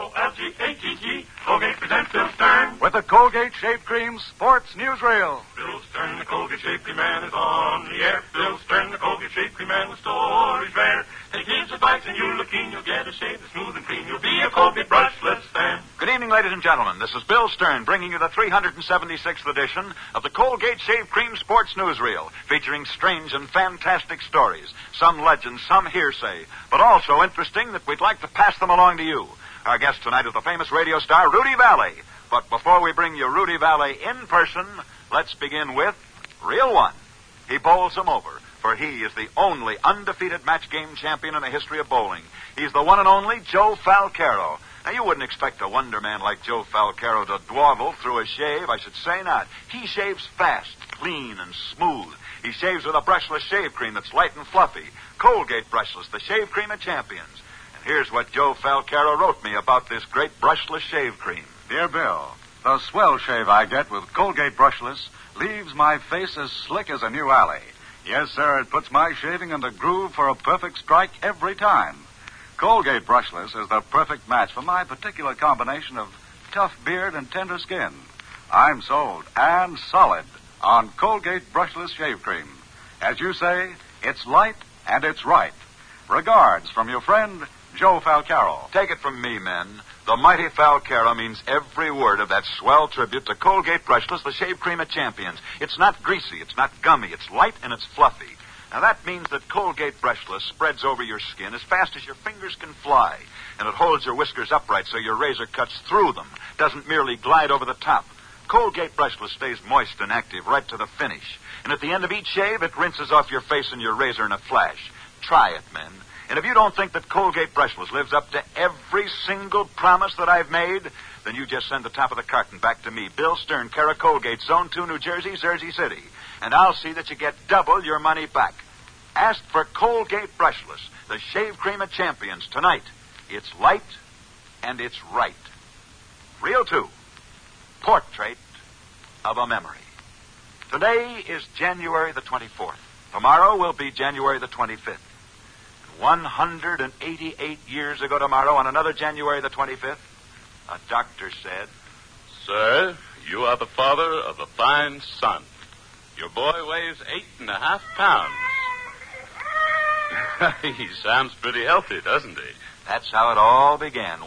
Colgate-Colgate-Colgate-Colgate-Colgate-Colgate. Colgate presents Bill Stern. With the Colgate Shave Cream Sports Newsreel. Bill Stern, the Colgate Shave Cream Man, is on the air. Bill Stern, the Colgate Shave Cream Man, with stories rare. Take his advice and you'll look keen. You'll get a shave that's smooth and clean. You'll be a Colgate brushless fan. Good evening, ladies and gentlemen. This is Bill Stern bringing you the 376th edition of the Colgate Shave Cream Sports Newsreel, featuring strange and fantastic stories, some legends, some hearsay, but also interesting that we'd like to pass them along to you. Our guest tonight is the famous radio star Rudy Vallée. But before we bring you Rudy Vallée in person, let's begin with Reel 1. He bowls them over, for he is the only undefeated match game champion in the history of bowling. He's the one and only Joe Falcaro. Now, you wouldn't expect a wonder man like Joe Falcaro to dawdle through a shave. I should say not. He shaves fast, clean, and smooth. He shaves with a brushless shave cream that's light and fluffy. Colgate Brushless, the shave cream of champions. And here's what Joe Falcaro wrote me about this great brushless shave cream. Dear Bill, the swell shave I get with Colgate Brushless leaves my face as slick as a new alley. Yes, sir, it puts my shaving in the groove for a perfect strike every time. Colgate Brushless is the perfect match for my particular combination of tough beard and tender skin. I'm sold and solid on Colgate Brushless Shave Cream. As you say, it's light and it's right. Regards from your friend, Joe Falcaro. Take it from me, men. The mighty Falcaro means every word of that swell tribute to Colgate Brushless, the shave cream of champions. It's not greasy, it's not gummy, it's light and it's fluffy. Now, that means that Colgate Brushless spreads over your skin as fast as your fingers can fly, and it holds your whiskers upright so your razor cuts through them, doesn't merely glide over the top. Colgate Brushless stays moist and active right to the finish, and at the end of each shave, it rinses off your face and your razor in a flash. Try it, men. And if you don't think that Colgate Brushless lives up to every single promise that I've made, then you just send the top of the carton back to me, Bill Stern, care of Colgate, Zone 2, New Jersey, Jersey City. And I'll see that you get double your money back. Ask for Colgate Brushless, the shave cream of champions, tonight. It's light and it's right. Reel 2, Portrait of a Memory. Today is January the 24th. Tomorrow will be January the 25th. 188 years ago tomorrow, on another January the 25th, a doctor said, "Sir, you are the father of a fine son. Your boy weighs 8.5 pounds. He sounds pretty healthy, doesn't he?" That's how it all began,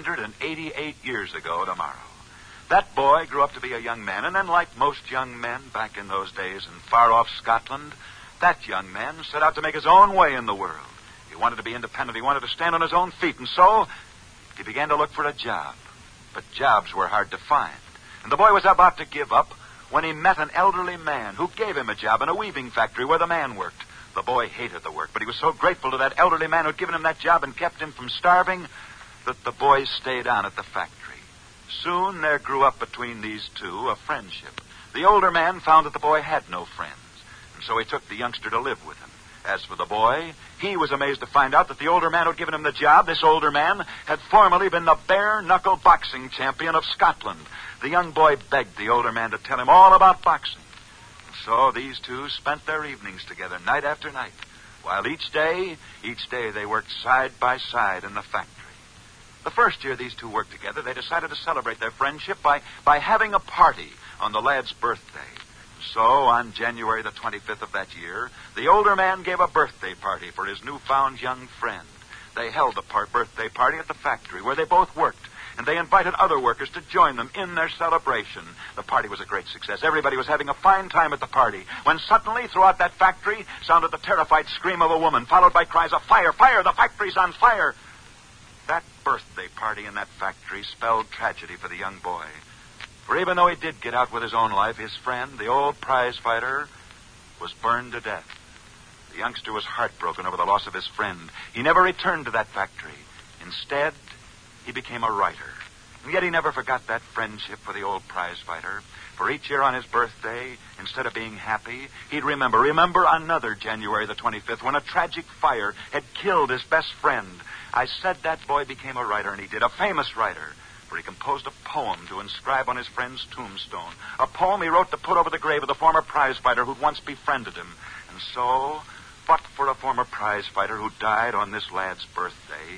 188 years ago tomorrow. That boy grew up to be a young man, and then, like most young men back in those days in far-off Scotland, that young man set out to make his own way in the world. He wanted to be independent. He wanted to stand on his own feet, and so he began to look for a job. But jobs were hard to find. And the boy was about to give up when he met an elderly man who gave him a job in a weaving factory where the man worked. The boy hated the work, but he was so grateful to that elderly man who'd given him that job and kept him from starving that the boy stayed on at the factory. Soon there grew up between these two a friendship. The older man found that the boy had no friends, and so he took the youngster to live with him. As for the boy, he was amazed to find out that the older man who'd given him the job, this older man, had formerly been the bare-knuckle boxing champion of Scotland. The young boy begged the older man to tell him all about boxing. And so these two spent their evenings together, night after night, while each day they worked side by side in the factory. The first year these two worked together, they decided to celebrate their friendship by having a party on the lad's birthday. So, on January the 25th of that year, the older man gave a birthday party for his newfound young friend. They held the birthday party at the factory where they both worked, and they invited other workers to join them in their celebration. The party was a great success. Everybody was having a fine time at the party, when suddenly, throughout that factory, sounded the terrified scream of a woman, followed by cries of, "Fire! Fire! The factory's on fire!" That birthday party in that factory spelled tragedy for the young boy. For even though he did get out with his own life, his friend, the old prize fighter, was burned to death. The youngster was heartbroken over the loss of his friend. He never returned to that factory. Instead, he became a writer. And yet he never forgot that friendship with the old prize fighter. For each year on his birthday, instead of being happy, he'd remember another January the 25th when a tragic fire had killed his best friend. I said that boy became a writer, and he did, a famous writer. For he composed a poem to inscribe on his friend's tombstone. A poem he wrote to put over the grave of the former prize fighter who'd once befriended him. And so, but for a former prize fighter who died on this lad's birthday,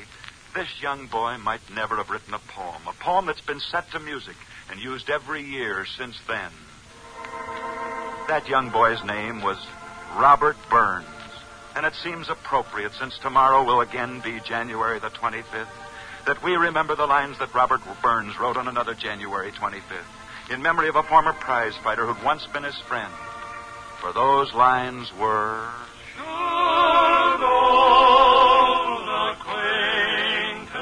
This young boy might never have written a poem that's been set to music and used every year since then. That young boy's name was Robert Burns, and it seems appropriate, since tomorrow will again be January the 25th, that we remember the lines that Robert Burns wrote on another January 25th, in memory of a former prize fighter who'd once been his friend. For those lines were... Should old acquaintance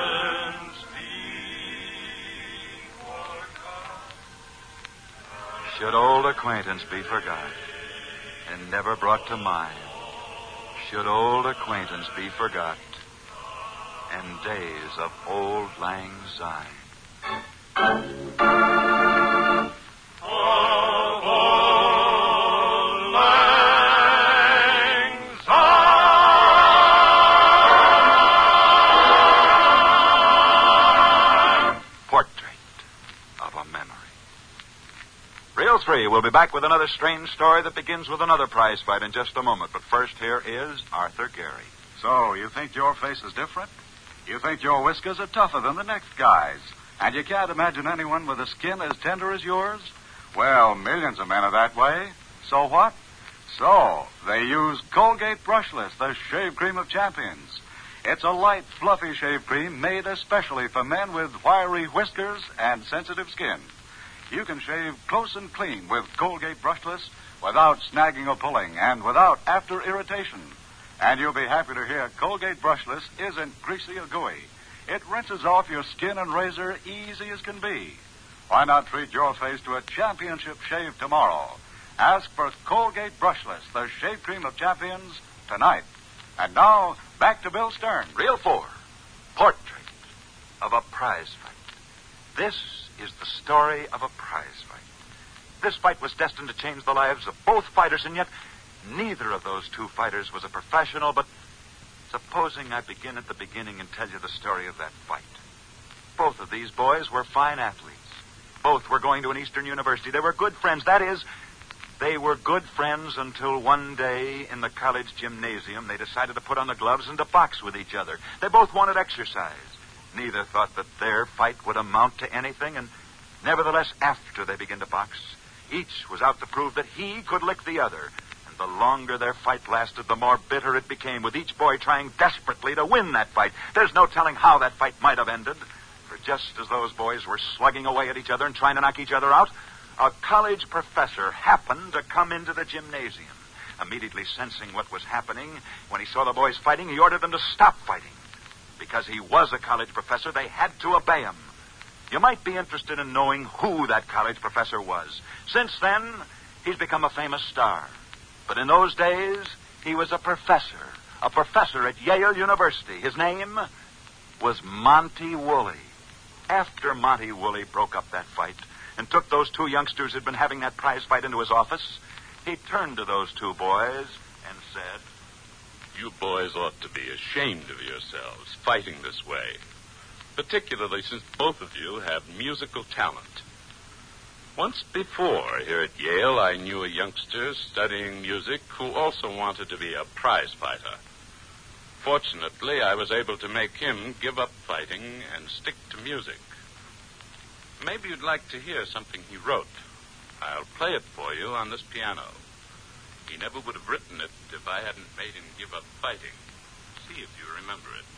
be forgot? Should old acquaintance be forgot and never brought to mind? Should old acquaintance be forgot and days of old lang syne? Reel 3 will be back with another strange story that begins with another prize fight in just a moment. But first, here is Arthur Gary. So, you think your face is different? You think your whiskers are tougher than the next guy's? And you can't imagine anyone with a skin as tender as yours? Well, millions of men are that way. So what? So, they use Colgate Brushless, the shave cream of champions. It's a light, fluffy shave cream made especially for men with wiry whiskers and sensitive skin. You can shave close and clean with Colgate Brushless without snagging or pulling and without after irritation. And you'll be happy to hear Colgate Brushless isn't greasy or gooey. It rinses off your skin and razor easy as can be. Why not treat your face to a championship shave tomorrow? Ask for Colgate Brushless, the shave cream of champions, tonight. And now, back to Bill Stern. Reel 4, Portrait of a Prize Fight. This is the story of a prize fight. This fight was destined to change the lives of both fighters, and yet neither of those two fighters was a professional. But supposing I begin at the beginning and tell you the story of that fight. Both of these boys were fine athletes. Both were going to an Eastern university. They were good friends. That is, they were good friends until one day in the college gymnasium they decided to put on the gloves and to box with each other. They both wanted exercise. Neither thought that their fight would amount to anything, and nevertheless, after they began to box, each was out to prove that he could lick the other. And the longer their fight lasted, the more bitter it became, with each boy trying desperately to win that fight. There's no telling how that fight might have ended, for just as those boys were slugging away at each other and trying to knock each other out, a college professor happened to come into the gymnasium. Immediately sensing what was happening, when he saw the boys fighting, he ordered them to stop fighting. Because he was a college professor, they had to obey him. You might be interested in knowing who that college professor was. Since then, he's become a famous star. But in those days, he was a professor at Yale University. His name was Monty Woolley. After Monty Woolley broke up that fight and took those two youngsters who'd been having that prize fight into his office, he turned to those two boys and said, "You boys ought to be ashamed of yourselves fighting this way, particularly since both of you have musical talent. Once before, here at Yale, I knew a youngster studying music who also wanted to be a prize fighter. Fortunately, I was able to make him give up fighting and stick to music. Maybe you'd like to hear something he wrote. I'll play it for you on this piano. He never would have written it if I hadn't made him give up fighting. See if you remember it."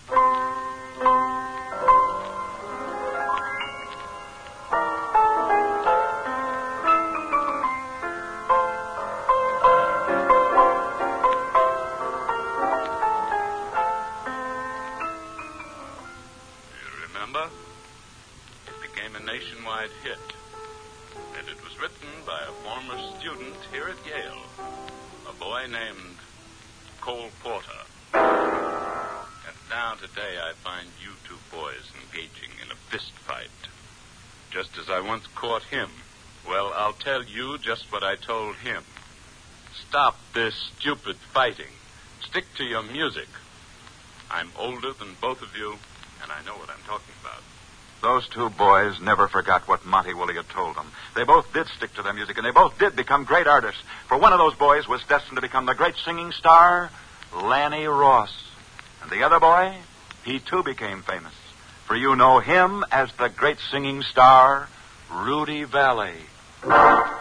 You remember? It became a nationwide hit. And it was written by a former student here at Yale, a boy named Cole Porter. And now today I find you two boys engaging in a fist fight, just as I once caught him. Well, I'll tell you just what I told him. Stop this stupid fighting. Stick to your music. I'm older than both of you, and I know what I'm talking about. Those two boys never forgot what Monty Woolley had told them. They both did stick to their music, and they both did become great artists. For one of those boys was destined to become the great singing star, Lanny Ross. And the other boy, he too became famous. For you know him as the great singing star, Rudy Vallee. Night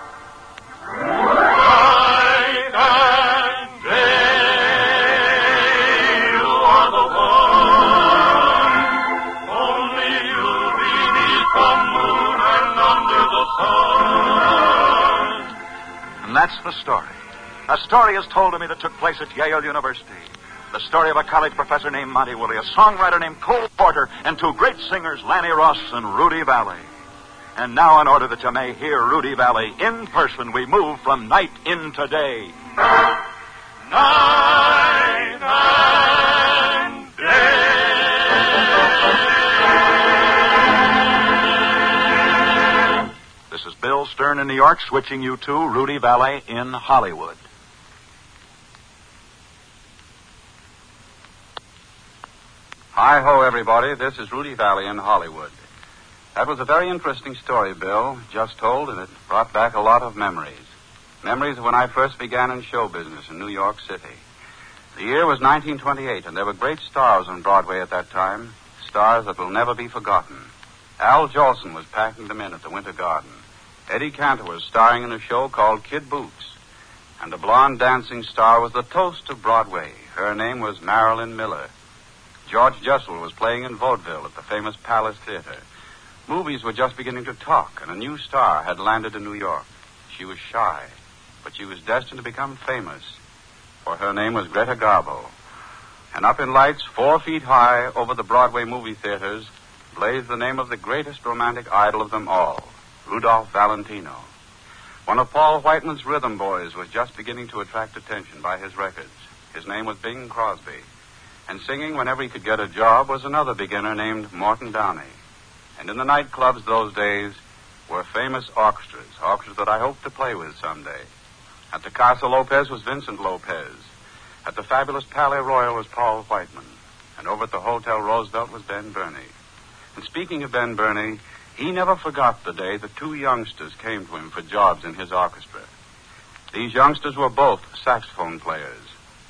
and day, you are the one. Only you beneath the moon and under the sun. And that's the story. A story is told to me that took place at Yale University. The story of a college professor named Monty Woolley, a songwriter named Cole Porter, and two great singers, Lanny Ross and Rudy Vallee. And now, in order that you may hear Rudy Vallee in person, we move from night into day. Night and day. This is Bill Stern in New York, switching you to Rudy Vallee in Hollywood. Hi-ho, everybody. This is Rudy Vallee in Hollywood. That was a very interesting story, Bill, just told, and it brought back a lot of memories. Memories of when I first began in show business in New York City. The year was 1928, and there were great stars on Broadway at that time, stars that will never be forgotten. Al Jolson was packing them in at the Winter Garden. Eddie Cantor was starring in a show called Kid Boots. And the blonde dancing star was the toast of Broadway. Her name was Marilyn Miller. George Jessel was playing in vaudeville at the famous Palace Theater. Movies were just beginning to talk, and a new star had landed in New York. She was shy, but she was destined to become famous, for her name was Greta Garbo. And up in lights 4 feet high over the Broadway movie theaters blazed the name of the greatest romantic idol of them all, Rudolph Valentino. One of Paul Whiteman's rhythm boys was just beginning to attract attention by his records. His name was Bing Crosby. And singing whenever he could get a job was another beginner named Morton Downey. And in the nightclubs those days were famous orchestras that I hope to play with someday. At the Casa Lopez was Vincent Lopez. At the fabulous Palais Royal was Paul Whiteman. And over at the Hotel Roosevelt was Ben Burney. And speaking of Ben Burney, he never forgot the day that 2 youngsters came to him for jobs in his orchestra. These youngsters were both saxophone players.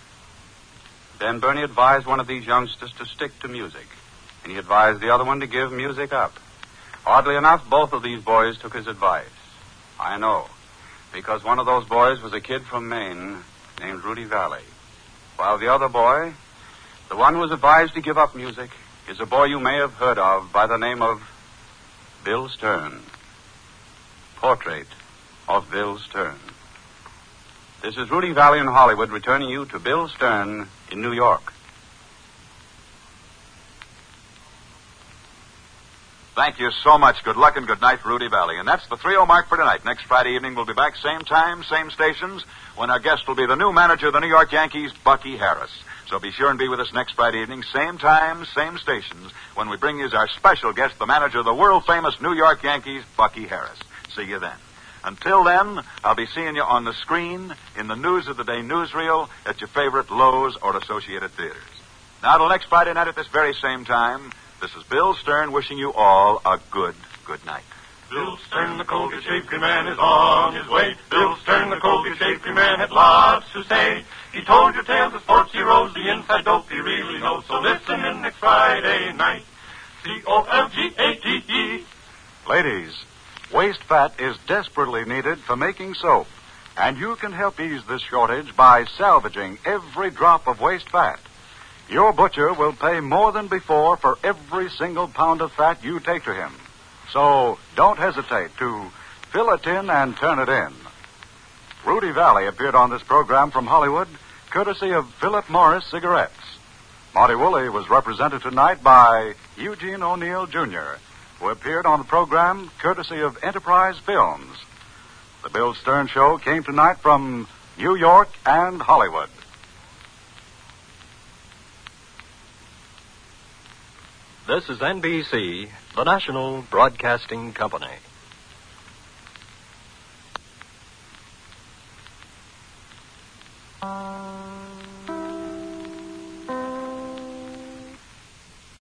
Ben Burney advised one of these youngsters to stick to music, and he advised the other one to give music up. Oddly enough, both of these boys took his advice. I know, because one of those boys was a kid from Maine named Rudy Vallee, while the other boy, the one who was advised to give up music, is a boy you may have heard of by the name of Bill Stern. Portrait of Bill Stern. This is Rudy Vallee in Hollywood, returning you to Bill Stern in New York. Thank you so much. Good luck and good night, Rudy Vallee. And that's the 3-0 mark for tonight. Next Friday evening, we'll be back same time, same stations, when our guest will be the new manager of the New York Yankees, Bucky Harris. So be sure and be with us next Friday evening, same time, same stations, when we bring you as our special guest, the manager of the world-famous New York Yankees, Bucky Harris. See you then. Until then, I'll be seeing you on the screen, in the News of the Day newsreel, at your favorite Lowe's or Associated Theaters. Now, till next Friday night at this very same time, this is Bill Stern wishing you all a good night. Bill Stern, the Colgate Shapely Man, is on his way. Bill Stern, the Colgate Shapely Man, had lots to say. He told you tales of sports heroes, the inside dope he really knows. So listen in next Friday night. Colgate. Ladies, waste fat is desperately needed for making soap, and you can help ease this shortage by salvaging every drop of waste fat. Your butcher will pay more than before for every single pound of fat you take to him. So don't hesitate to fill a tin and turn it in. Rudy Vallee appeared on this program from Hollywood, courtesy of Philip Morris Cigarettes. Monty Woolley was represented tonight by Eugene O'Neill, Jr., who appeared on the program courtesy of Enterprise Films. The Bill Stern Show came tonight from New York and Hollywood. This is NBC, the National Broadcasting Company.